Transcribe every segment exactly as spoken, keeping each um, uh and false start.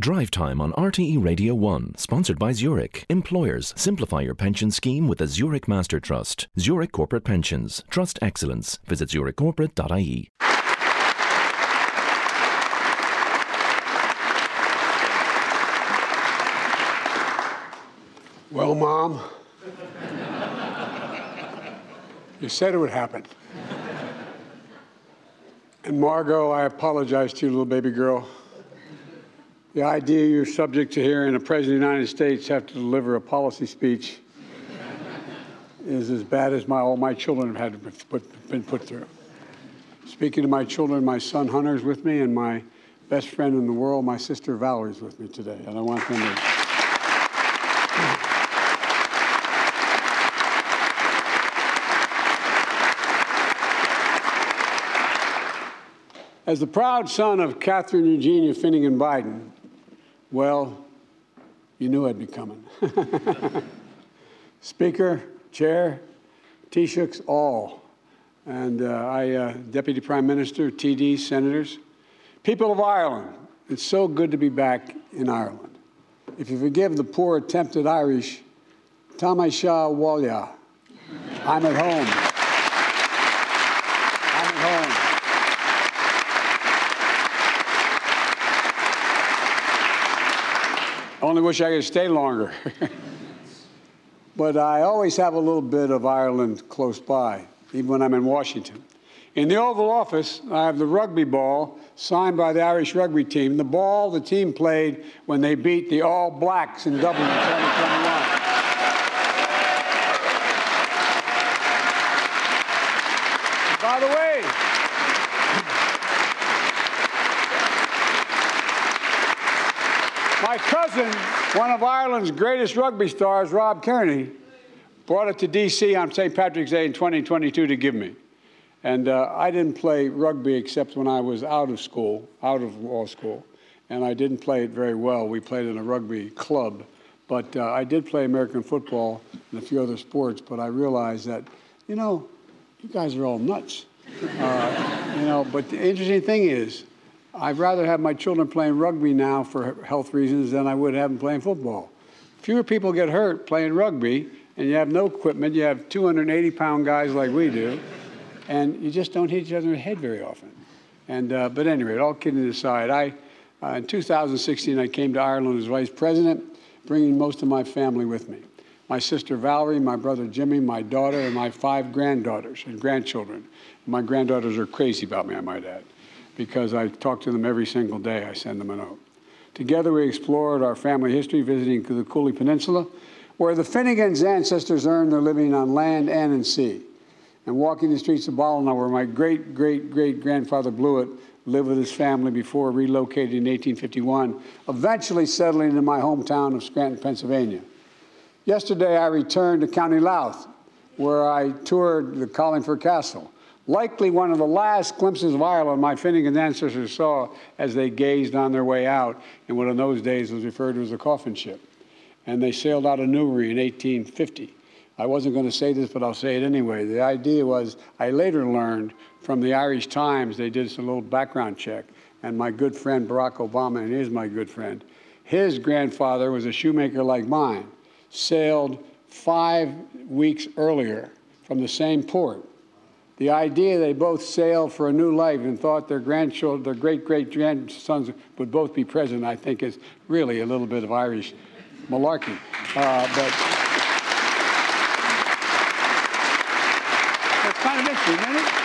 Drive Time on R T E Radio one, sponsored by Zurich. Employers, simplify your pension scheme with a Zurich Master Trust. Zurich Corporate Pensions. Trust excellence. Visit zurich corporate dot I E. Well, Mom, you said it would happen. And Margot, I apologize to you, little baby girl. The idea you're subject to hearing a President of the United States have to deliver a policy speech is as bad as my, all my children have had to put, been put through. Speaking to my children, my son Hunter's with me, and my best friend in the world, my sister Valerie's with me today. And I want them to... As the proud son of Catherine Eugenia Finnegan Biden, well, you knew I'd be coming. Speaker, Chair, Taoiseachs, all, and uh, I, uh, Deputy Prime Minister, T Ds, Senators, people of Ireland, it's so good to be back in Ireland. If you forgive the poor attempt at Irish, Táimé seo bhaile, I'm at home. I'm at home. I only wish I could stay longer. But I always have a little bit of Ireland close by, even when I'm in Washington. In the Oval Office, I have the rugby ball signed by the Irish rugby team, the ball the team played when they beat the All Blacks in Dublin in twenty twenty-one. By the way, my cousin, one of Ireland's greatest rugby stars, Rob Kearney, brought it to D C on Saint Patrick's Day in twenty twenty-two to give me. And uh, I didn't play rugby except when I was out of school, out of law school. And I didn't play it very well. We played in a rugby club. But uh, I did play American football and a few other sports. But I realized that, you know, you guys are all nuts. Uh, you know, but the interesting thing is, I'd rather have my children playing rugby now for health reasons than I would have them playing football. Fewer people get hurt playing rugby, and you have no equipment. You have two hundred eighty pound guys like we do, and you just don't hit each other in the head very often. And, uh, but anyway, all kidding aside, I, uh, in two thousand sixteen, I came to Ireland as vice president, bringing most of my family with me. My sister Valerie, my brother Jimmy, my daughter, and my five granddaughters and grandchildren. My granddaughters are crazy about me, I might add, because I talk to them every single day. I send them a note. Together, we explored our family history, visiting the Cooley Peninsula, where the Finnegans' ancestors earned their living on land and in sea, and walking the streets of Ballina, where my great-great-great-grandfather Blewett lived with his family before relocating in eighteen fifty-one, eventually settling in my hometown of Scranton, Pennsylvania. Yesterday, I returned to County Louth, where I toured the Carlingford Castle, likely one of the last glimpses of Ireland my Finnegan ancestors saw as they gazed on their way out in what in those days was referred to as a coffin ship. And they sailed out of Newry in eighteen fifty. I wasn't going to say this, but I'll say it anyway. The idea was, I later learned from the Irish Times, they did some little background check, and my good friend Barack Obama, and he is my good friend, his grandfather was a shoemaker like mine, sailed five weeks earlier from the same port. The idea they both sailed for a new life and thought their grandchildren, their great-great-grandsons would both be president, I think is really a little bit of Irish malarkey. Uh, but it's kind of interesting, isn't it?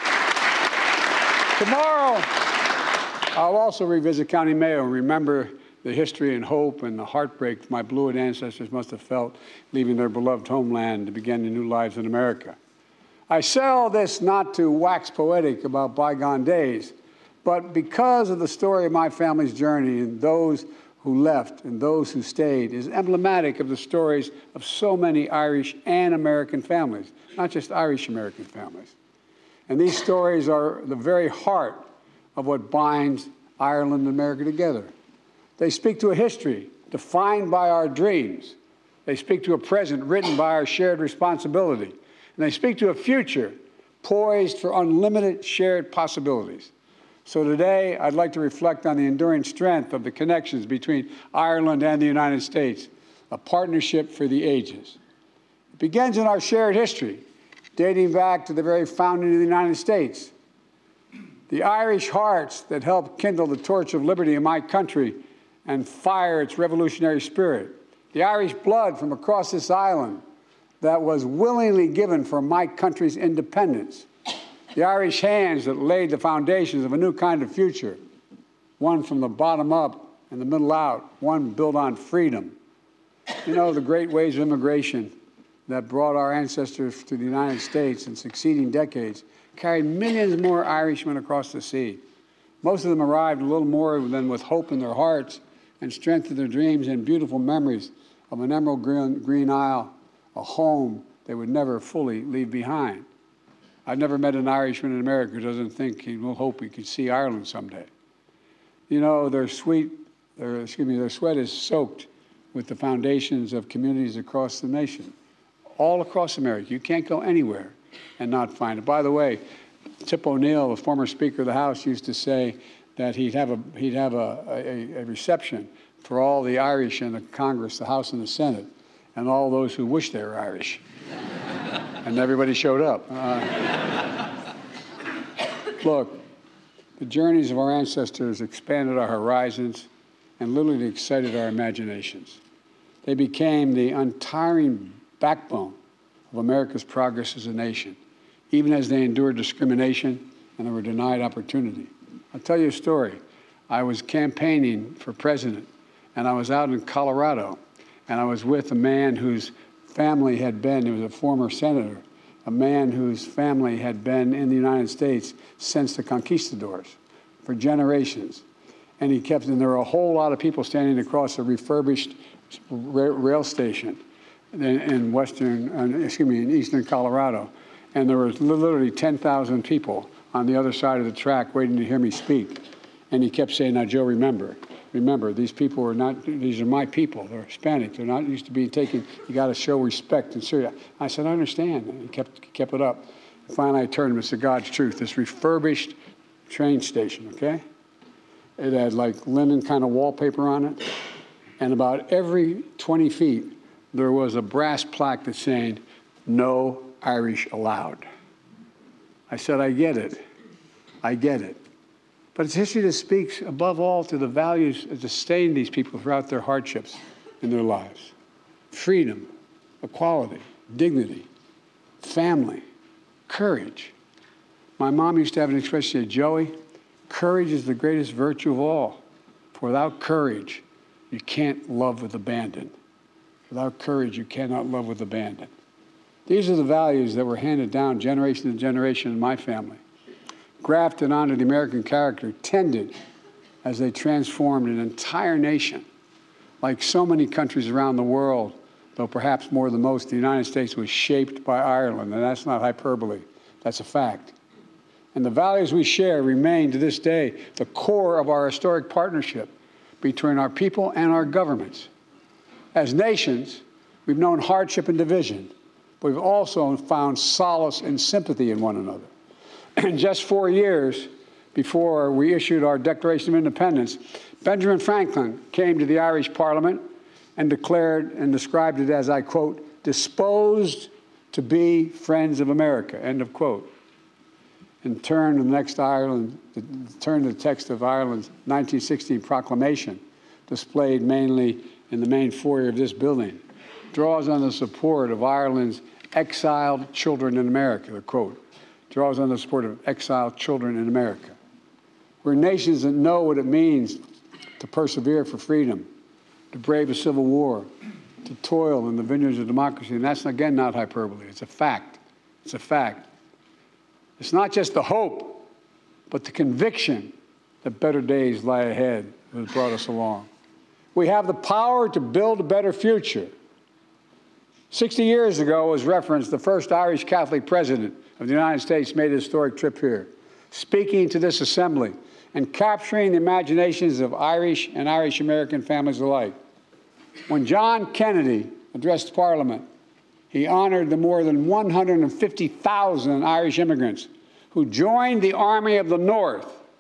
Tomorrow, I'll also revisit County Mayo and remember the history and hope and the heartbreak my Blewett ancestors must have felt leaving their beloved homeland to begin their new lives in America. I say all this not to wax poetic about bygone days, but because of the story of my family's journey and those who left and those who stayed is emblematic of the stories of so many Irish and American families, not just Irish-American families. And these stories are the very heart of what binds Ireland and America together. They speak to a history defined by our dreams. They speak to a present written by our shared responsibility. And they speak to a future poised for unlimited shared possibilities. So today, I'd like to reflect on the enduring strength of the connections between Ireland and the United States, a partnership for the ages. It begins in our shared history, dating back to the very founding of the United States. The Irish hearts that helped kindle the torch of liberty in my country and fire its revolutionary spirit. The Irish blood from across this island that was willingly given for my country's independence. The Irish hands that laid the foundations of a new kind of future, one from the bottom up and the middle out, one built on freedom. You know, the great waves of immigration that brought our ancestors to the United States in succeeding decades carried millions more Irishmen across the sea. Most of them arrived a little more than with hope in their hearts and strength in their dreams and beautiful memories of an emerald green, green isle, a home they would never fully leave behind. I've never met an Irishman in America who doesn't think he will hope he could see Ireland someday. You know, their sweet, their, excuse me, their sweat is soaked with the foundations of communities across the nation, all across America. You can't go anywhere and not find it. By the way, Tip O'Neill, the former Speaker of the House, used to say that he'd have a he'd have a, a, a reception for all the Irish in the Congress, the House, and the Senate, and all those who wish they were Irish. And everybody showed up. Uh, look, the journeys of our ancestors expanded our horizons and literally excited our imaginations. They became the untiring backbone of America's progress as a nation, even as they endured discrimination and they were denied opportunity. I'll tell you a story. I was campaigning for president, and I was out in Colorado, and I was with a man whose family had been, he was a former senator, a man whose family had been in the United States since the conquistadors for generations. And he kept, and there were a whole lot of people standing across a refurbished rail station in, in western, uh, excuse me, in eastern Colorado. And there was literally ten thousand people on the other side of the track waiting to hear me speak. And he kept saying, now, Joe, remember, remember, these people are not, these are my people. They're Hispanic. They're not used to being taken. You got to show respect and serious. I said, I understand. And he kept, kept it up. Finally, I turned to him and said, God's truth, this refurbished train station, okay? It had like linen kind of wallpaper on it. And about every twenty feet, there was a brass plaque that's saying, no Irish allowed. I said, I get it. I get it. But it's history that speaks above all to the values that sustain these people throughout their hardships in their lives. Freedom, equality, dignity, family, courage. My mom used to have an expression, she said, Joey, courage is the greatest virtue of all. For without courage, you can't love with abandon. Without courage, you cannot love with abandon. These are the values that were handed down generation to generation in my family, grafted onto the American character, tended as they transformed an entire nation. Like so many countries around the world, though perhaps more than most, the United States was shaped by Ireland, and that's not hyperbole, that's a fact. And the values we share remain to this day the core of our historic partnership between our people and our governments. As nations, we've known hardship and division, but we've also found solace and sympathy in one another. In just four years before we issued our Declaration of Independence, Benjamin Franklin came to the Irish Parliament and declared and described it as, I quote, disposed to be friends of America, end of quote. And turned to the next Ireland, turned to the text of Ireland's nineteen sixteen proclamation, displayed mainly in the main foyer of this building, draws on the support of Ireland's exiled children in America, the quote, draws on the support of exiled children in America. We're nations that know what it means to persevere for freedom, to brave a civil war, to toil in the vineyards of democracy. And that's, again, not hyperbole. It's a fact. It's a fact. It's not just the hope, but the conviction that better days lie ahead that has brought us along. We have the power to build a better future. Sixty years ago, as referenced, the first Irish Catholic president of the United States made a historic trip here, speaking to this assembly and capturing the imaginations of Irish and Irish-American families alike. When John Kennedy addressed Parliament, he honored the more than one hundred fifty thousand Irish immigrants who joined the Army of the North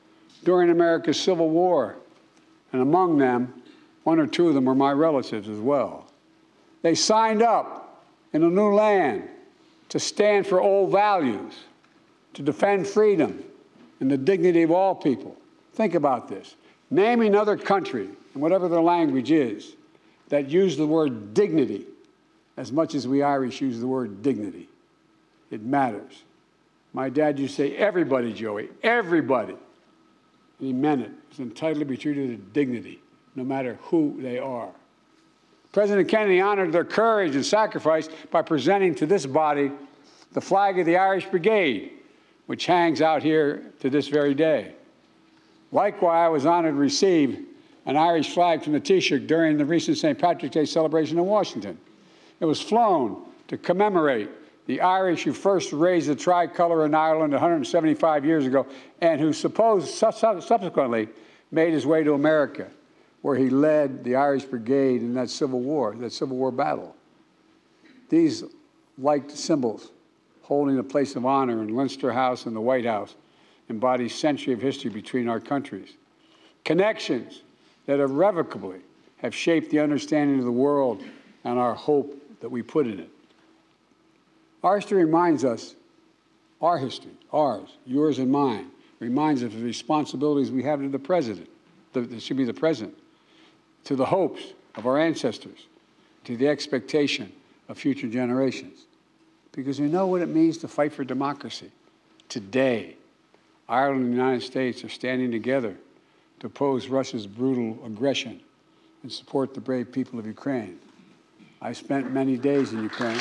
during America's Civil War, and among them, one or two of them are my relatives as well. They signed up in a new land to stand for old values, to defend freedom and the dignity of all people. Think about this. Name another country, and whatever their language is, that use the word dignity as much as we Irish use the word dignity. It matters. My dad used to say, everybody, Joey, everybody. And he meant it. Is entitled to be treated with dignity, no matter who they are. President Kennedy honored their courage and sacrifice by presenting to this body the flag of the Irish Brigade, which hangs out here to this very day. Likewise, I was honored to receive an Irish flag from the Taoiseach during the recent Saint Patrick's Day celebration in Washington. It was flown to commemorate the Irish who first raised the tricolor in Ireland one hundred seventy-five years ago and who supposed, subsequently made his way to America, where he led the Irish Brigade in that Civil War, that Civil War battle. These liked symbols, holding a place of honor in Leinster House and the White House, embody a century of history between our countries. Connections that irrevocably have shaped the understanding of the world and our hope that we put in it. Our history reminds us, our history, ours, yours and mine, reminds us of the responsibilities we have to the President, that should be the present, to the hopes of our ancestors, to the expectation of future generations. Because we know what it means to fight for democracy. Today, Ireland and the United States are standing together to oppose Russia's brutal aggression and support the brave people of Ukraine. I spent many days in Ukraine.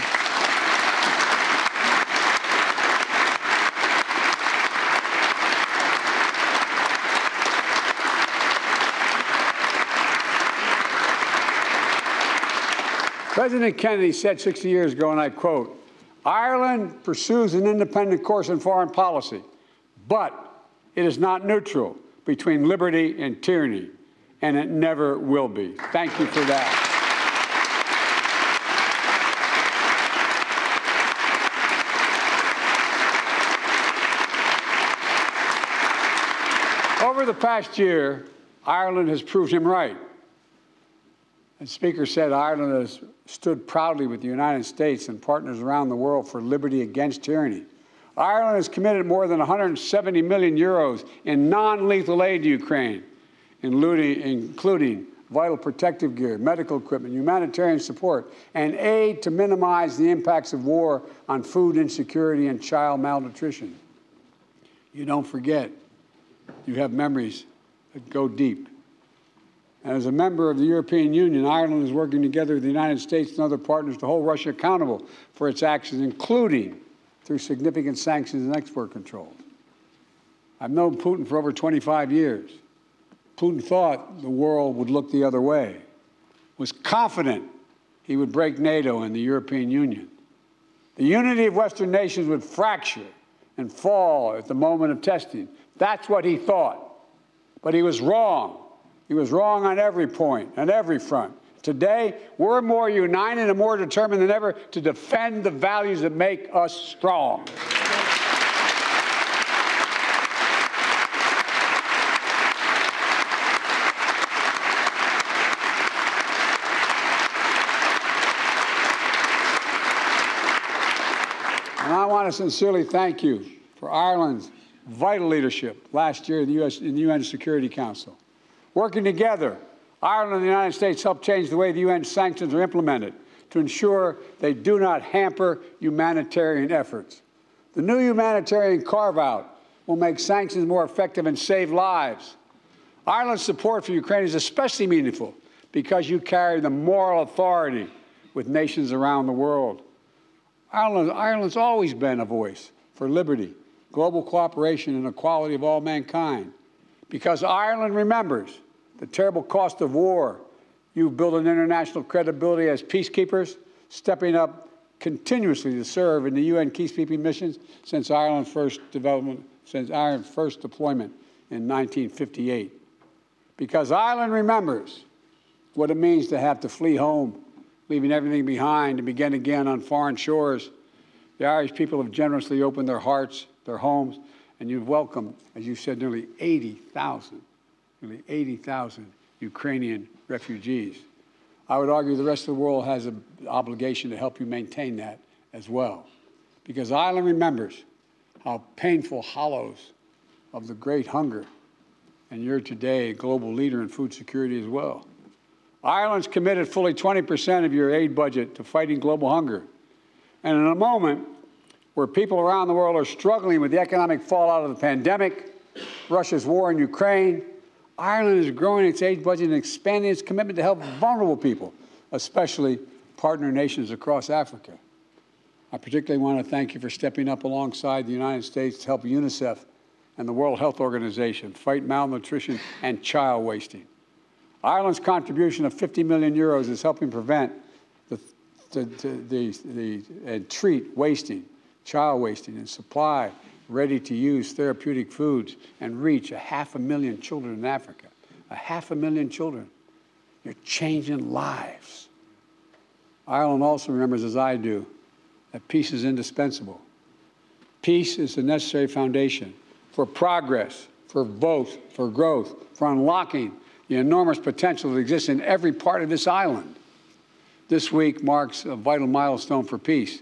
President Kennedy said sixty years ago, and I quote, "Ireland pursues an independent course in foreign policy, but it is not neutral between liberty and tyranny, and it never will be." Thank you for that. Over the past year, Ireland has proved him right. As Speaker said, Ireland has stood proudly with the United States and partners around the world for liberty against tyranny. Ireland has committed more than one hundred seventy million euros in non-lethal aid to Ukraine, including vital protective gear, medical equipment, humanitarian support, and aid to minimize the impacts of war on food insecurity and child malnutrition. You don't forget. You have memories that go deep. And as a member of the European Union, Ireland is working together with the United States and other partners to hold Russia accountable for its actions, including through significant sanctions and export controls. I've known Putin for over twenty-five years. Putin thought the world would look the other way, was confident he would break NATO and the European Union. The unity of Western nations would fracture and fall at the moment of testing. That's what he thought. But he was wrong. He was wrong on every point, on every front. Today, we're more united and more determined than ever to defend the values that make us strong. And I want to sincerely thank you for Ireland's vital leadership last year in the, U S, in the U N Security Council. Working together, Ireland and the United States helped change the way the U N sanctions are implemented to ensure they do not hamper humanitarian efforts. The new humanitarian carve-out will make sanctions more effective and save lives. Ireland's support for Ukraine is especially meaningful because you carry the moral authority with nations around the world. Ireland, Ireland's always been a voice for liberty, global cooperation, and equality of all mankind. Because Ireland remembers the terrible cost of war, you've built an international credibility as peacekeepers, stepping up continuously to serve in the U N peacekeeping missions since Ireland's first development, since Ireland's first deployment in nineteen fifty-eight. Because Ireland remembers what it means to have to flee home, leaving everything behind to begin again on foreign shores. The Irish people have generously opened their hearts, their homes, And you've welcomed, as you said, nearly eighty thousand, nearly eighty thousand Ukrainian refugees. I would argue the rest of the world has an obligation to help you maintain that as well, because Ireland remembers how painful hollows of the great hunger, and you're today a global leader in food security as well. Ireland's committed fully twenty percent of your aid budget to fighting global hunger. And in a moment where people around the world are struggling with the economic fallout of the pandemic, Russia's war in Ukraine, Ireland is growing its aid budget and expanding its commitment to help vulnerable people, especially partner nations across Africa. I particularly want to thank you for stepping up alongside the United States to help UNICEF and the World Health Organization fight malnutrition and child wasting. Ireland's contribution of fifty million euros is helping prevent the, the, the, the, and treat wasting, child wasting, and supply ready-to-use therapeutic foods and reach a half a million children in Africa. A half a million children. You're changing lives. Ireland also remembers, as I do, that peace is indispensable. Peace is the necessary foundation for progress, for both, for growth, for unlocking the enormous potential that exists in every part of this island. This week marks a vital milestone for peace.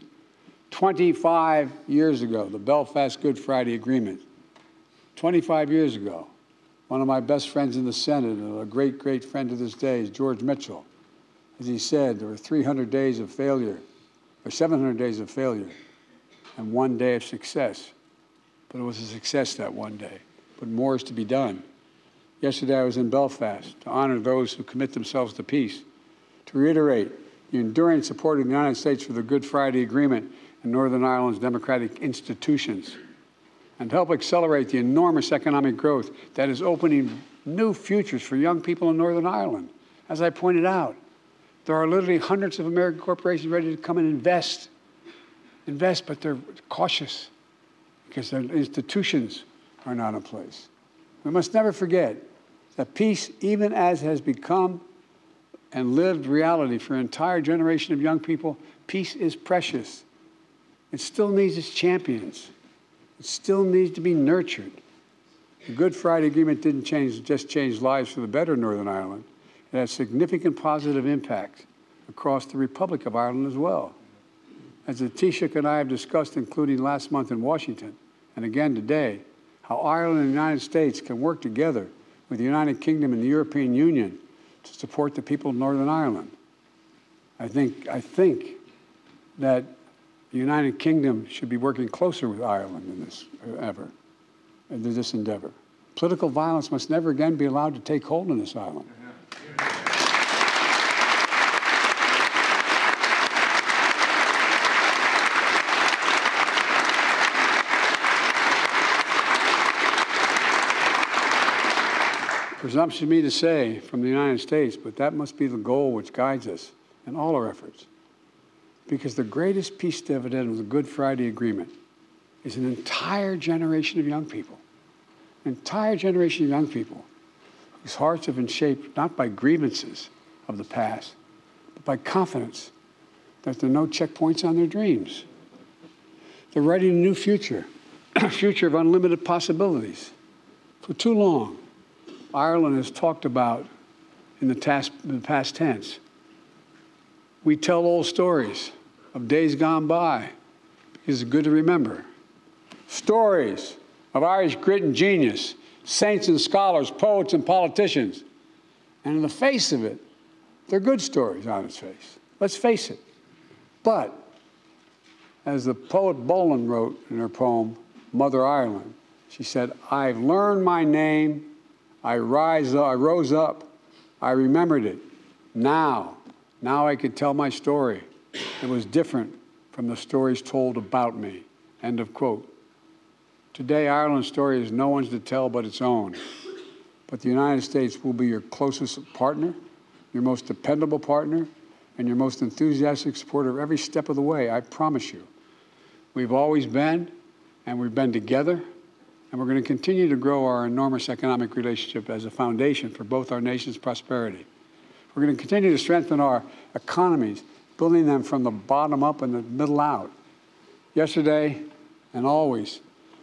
twenty-five years ago, the Belfast Good Friday Agreement. twenty-five years ago, one of my best friends in the Senate, and a great, great friend to this day, is George Mitchell. As he said, there were three hundred days of failure, or seven hundred days of failure, and one day of success. But it was a success that one day. But more is to be done. Yesterday, I was in Belfast to honor those who commit themselves to peace, to reiterate the enduring support of the United States for the Good Friday Agreement and Northern Ireland's democratic institutions, and help accelerate the enormous economic growth that is opening new futures for young people in Northern Ireland. As I pointed out, there are literally hundreds of American corporations ready to come and invest. Invest, but they're cautious because their institutions are not in place. We must never forget that peace, even as has become and lived reality for an entire generation of young people, peace is precious. It still needs its champions. It still needs to be nurtured. The Good Friday Agreement didn't change, just change lives for the better in Northern Ireland. It has significant positive impact across the Republic of Ireland as well. As the Taoiseach and I have discussed, including last month in Washington, and again today, how Ireland and the United States can work together with the United Kingdom and the European Union to support the people of Northern Ireland. I think, I think that the United Kingdom should be working closer with Ireland in this ever, in this endeavor. Political violence must never again be allowed to take hold on this island. Presumption me to say from the United States, but that must be the goal which guides us in all our efforts. Because the greatest peace dividend of the Good Friday Agreement is an entire generation of young people, an entire generation of young people whose hearts have been shaped not by grievances of the past, but by confidence that there are no checkpoints on their dreams. They're writing a new future, a future of unlimited possibilities. For too long, Ireland has talked about, in the, task, in the past tense, we tell old stories of days gone by because it's good to remember. Stories of Irish grit and genius, saints and scholars, poets and politicians. And in the face of it, they're good stories on its face. Let's face it. But, as the poet Bolan wrote in her poem, Mother Ireland, she said, I've learned my name, I, rise, I rose up, I remembered it. Now, now I could tell my story. It was different from the stories told about me. End of quote. Today, Ireland's story is no one's to tell but its own. But the United States will be your closest partner, your most dependable partner, and your most enthusiastic supporter every step of the way, I promise you. We've always been, and we've been together, and we're going to continue to grow our enormous economic relationship as a foundation for both our nation's prosperity. We're going to continue to strengthen our economies, building them from the bottom up and the middle out. Yesterday and always,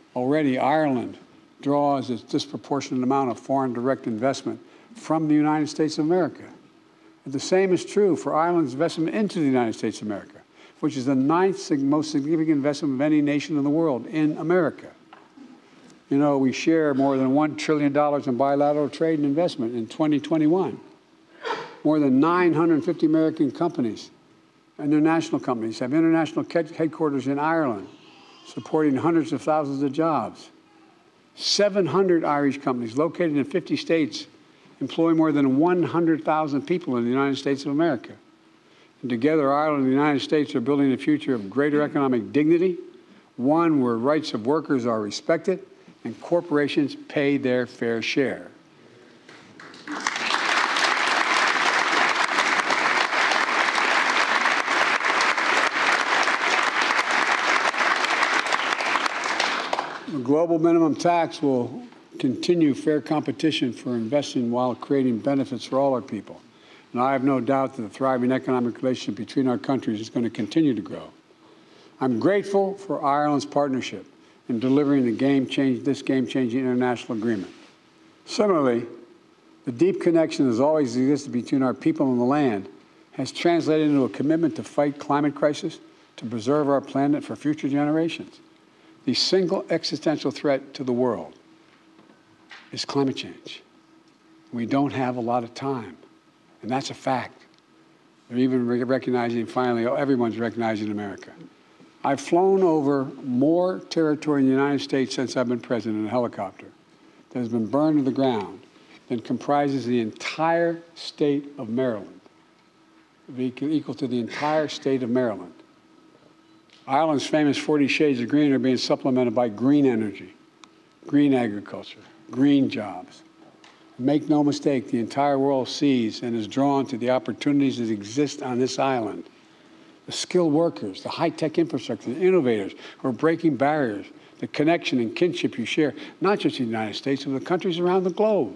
Already, Ireland draws a disproportionate amount of foreign direct investment from the United States of America. And the same is true for Ireland's investment into the United States of America, which is the ninth most significant investment of any nation in the world in America. You know, we share more than one trillion dollars in bilateral trade and investment in twenty twenty-one. More than nine hundred fifty American companies, international companies, have international headquarters in Ireland, supporting hundreds of thousands of jobs. seven hundred Irish companies located in fifty states employ more than one hundred thousand people in the United States of America. And together, Ireland and the United States are building a future of greater economic dignity, one where rights of workers are respected and corporations pay their fair share. The global minimum tax will continue fair competition for investing while creating benefits for all our people. And I have no doubt that the thriving economic relationship between our countries is going to continue to grow. I'm grateful for Ireland's partnership in delivering the game change, this game-changing international agreement. Similarly, the deep connection that has always existed between our people and the land has translated into a commitment to fight climate crisis, to preserve our planet for future generations. The single existential threat to the world is climate change. We don't have a lot of time, and that's a fact. They're even recognizing, finally, oh, everyone's recognizing America. I've flown over more territory in the United States since I've been president in a helicopter that has been burned to the ground than comprises the entire state of Maryland, equal to the entire state of Maryland. Ireland's famous forty shades of green are being supplemented by green energy, green agriculture, green jobs. Make no mistake, the entire world sees and is drawn to the opportunities that exist on this island. The skilled workers, the high-tech infrastructure, the innovators who are breaking barriers, the connection and kinship you share, not just in the United States, but the countries around the globe.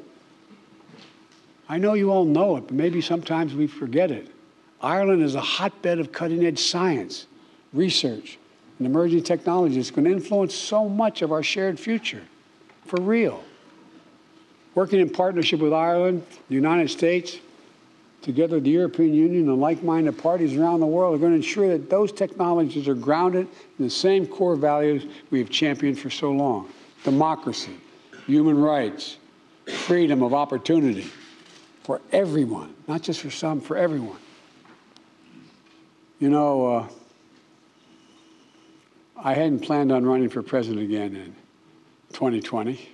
I know you all know it, but maybe sometimes we forget it. Ireland is a hotbed of cutting-edge science, research, and emerging technology that's going to influence so much of our shared future, for real. Working in partnership with Ireland, the United States, together the European Union and like-minded parties around the world are going to ensure that those technologies are grounded in the same core values we have championed for so long: democracy, human rights, freedom of opportunity for everyone, not just for some, for everyone. You know, uh, I hadn't planned on running for president again in twenty twenty.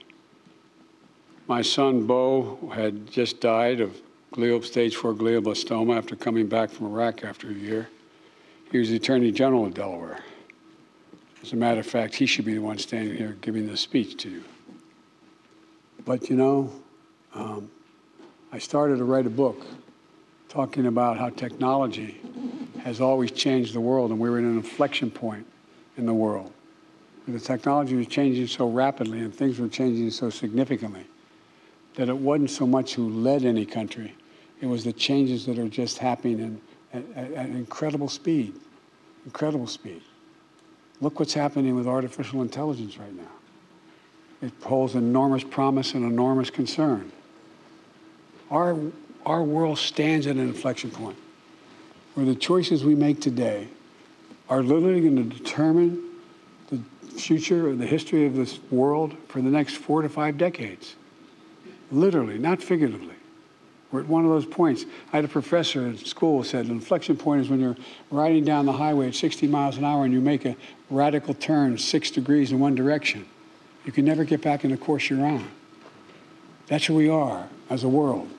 My son, Bo, had just died of glial, stage four glioblastoma after coming back from Iraq after a year. He was the Attorney General of Delaware. As a matter of fact, he should be the one standing here giving this speech to you. But, you know, um, I started to write a book talking about how technology has always changed the world, and we were at an inflection point in the world. The technology was changing so rapidly and things were changing so significantly that it wasn't so much who led any country, it was the changes that are just happening at, at, at incredible speed, incredible speed. Look what's happening with artificial intelligence right now. It holds enormous promise and enormous concern. Our, our world stands at an inflection point where the choices we make today are literally going to determine the future or the history of this world for the next four to five decades. Literally, not figuratively. We're at one of those points. I had a professor at school who said an inflection point is when you're riding down the highway at sixty miles an hour and you make a radical turn six degrees in one direction. You can never get back in the course you're on. That's who we are as a world.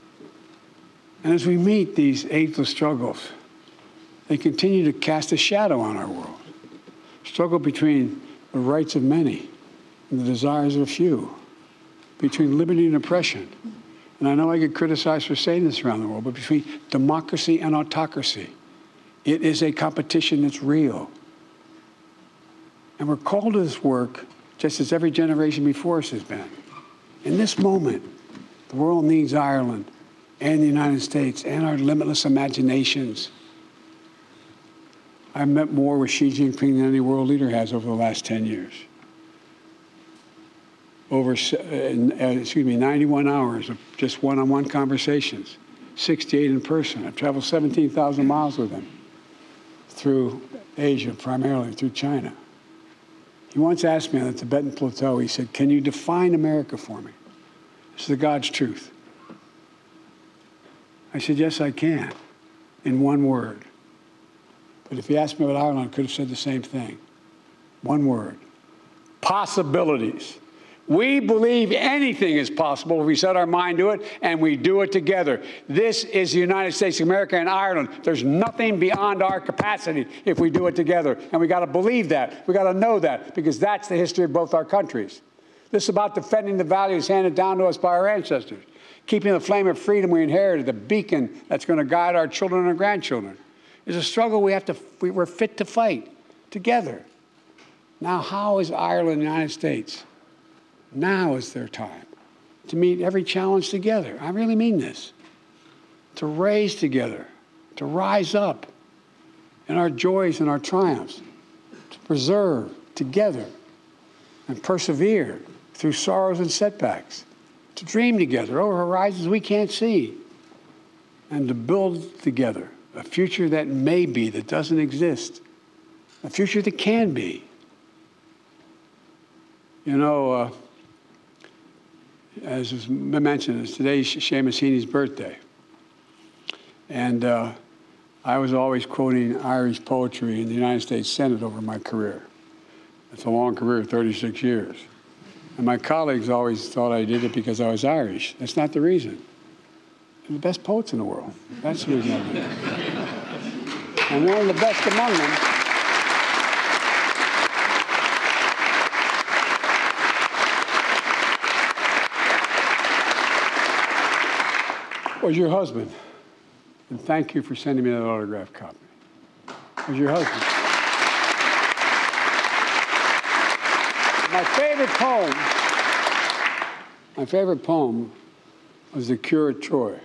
And as we meet these ageless struggles, they continue to cast a shadow on our world. Struggle between the rights of many and the desires of a few, between liberty and oppression. And I know I get criticized for saying this around the world, but between democracy and autocracy. It is a competition that's real. And we're called to this work just as every generation before us has been. In this moment, the world needs Ireland and the United States and our limitless imaginations. I've met more with Xi Jinping than any world leader has over the last ten years. over, uh, excuse me, ninety-one hours of just one-on-one conversations, sixty-eight in person. I've traveled seventeen thousand miles with him through Asia, primarily through China. He once asked me on the Tibetan Plateau, he said, can you define America for me? This is the God's truth. I said, yes, I can, in one word. But if he asked me about Ireland, I could have said the same thing. One word. Possibilities. We believe anything is possible if we set our mind to it, and we do it together. This is the United States of America and Ireland. There's nothing beyond our capacity if we do it together. And we got to believe that. We got to know that, because that's the history of both our countries. This is about defending the values handed down to us by our ancestors, keeping the flame of freedom we inherited, the beacon that's going to guide our children and grandchildren. It's a struggle we have to, we, we're fit to fight together. Now, how is Ireland the United States? Now is their time to meet every challenge together. I really mean this. To raise together, to rise up in our joys and our triumphs, to preserve together and persevere through sorrows and setbacks, to dream together over horizons we can't see, and to build together a future that may be, that doesn't exist, a future that can be. You know, uh, as was mentioned, today's Seamus Heaney's birthday. And uh, I was always quoting Irish poetry in the United States Senate over my career. It's a long career, thirty-six years. And my colleagues always thought I did it because I was Irish. That's not the reason. They're the best poets in the world. That's the reason I did it. And one of the best among them was your husband. And thank you for sending me that autographed copy. It was your husband. My favorite poem, my favorite poem was The Cure at Troy.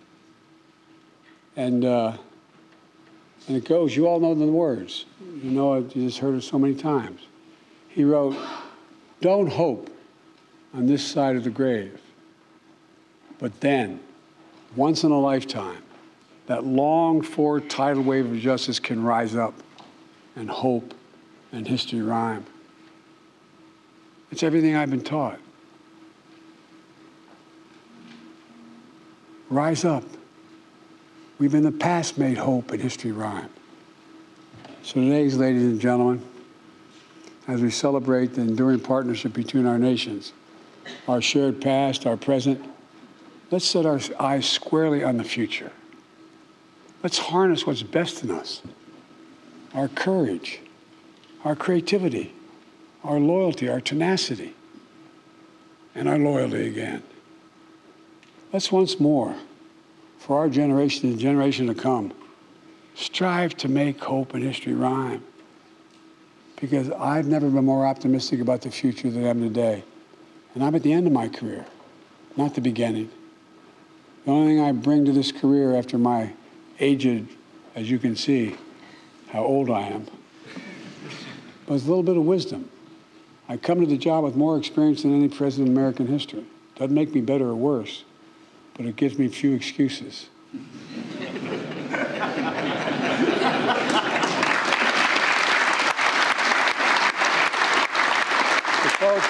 And, uh, and it goes, you all know the words. You know it, you just heard it so many times. He wrote, don't hope on this side of the grave, but then, once in a lifetime, that longed-for tidal wave of justice can rise up, and hope and history rhyme. It's everything I've been taught. Rise up. We've in the past made hope and history rhyme. So today, ladies and gentlemen, as we celebrate the enduring partnership between our nations, our shared past, our present, let's set our eyes squarely on the future. Let's harness what's best in us, our courage, our creativity, our loyalty, our tenacity, and our loyalty again. Let's once more, for our generation and the generation to come, strive to make hope and history rhyme. Because I've never been more optimistic about the future than I am today. And I'm at the end of my career, not the beginning. The only thing I bring to this career after my aged, as you can see, how old I am, was a little bit of wisdom. I come to the job with more experience than any president in American history. Doesn't make me better or worse, but it gives me few excuses. Folks,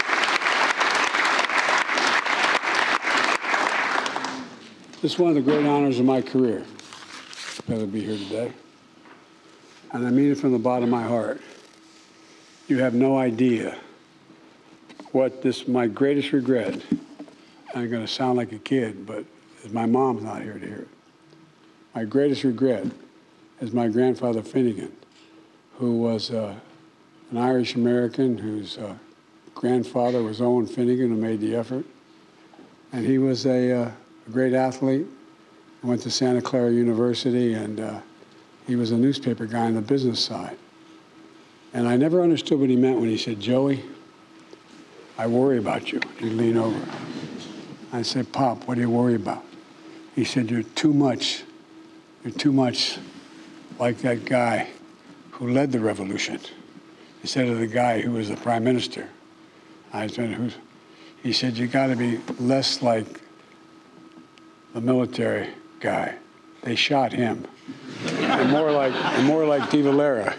this is one of the great honors of my career, to be here today. And I mean it from the bottom of my heart. You have no idea what this, my greatest regret, I'm going to sound like a kid, but my mom's not here to hear it. My greatest regret is my grandfather Finnegan, who was uh, an Irish American whose uh, grandfather was Owen Finnegan, who made the effort. And he was a, uh, a great athlete. He went to Santa Clara University, and uh, he was a newspaper guy on the business side. And I never understood what he meant when he said, Joey, I worry about you. He'd lean over. I said, Pop, what do you worry about? He said, you're too much, you're too much like that guy who led the revolution instead of the guy who was the prime minister. I said, who's, He said, you got to be less like the military guy. They shot him. And more like, and more like De Valera.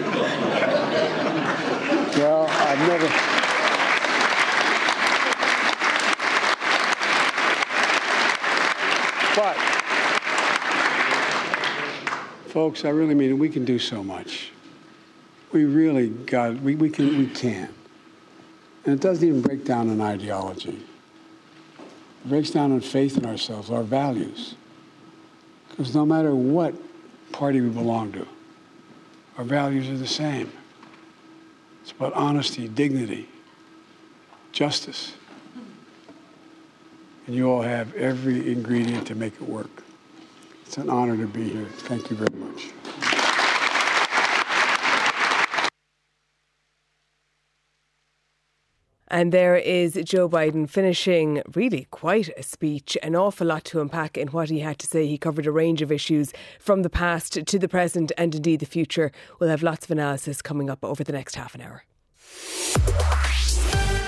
Well, I've never... But, folks, I really mean it. We can do so much. We really got, we, we can, we can. And it doesn't even break down on ideology. It breaks down on faith in ourselves, our values. Because no matter what party we belong to, our values are the same. It's about honesty, dignity, justice. And you all have every ingredient to make it work. It's an honor to be here. Thank you very much. And there is Joe Biden finishing really quite a speech, an awful lot to unpack in what he had to say. He covered a range of issues from the past to the present and indeed the future. We'll have lots of analysis coming up over the next half an hour.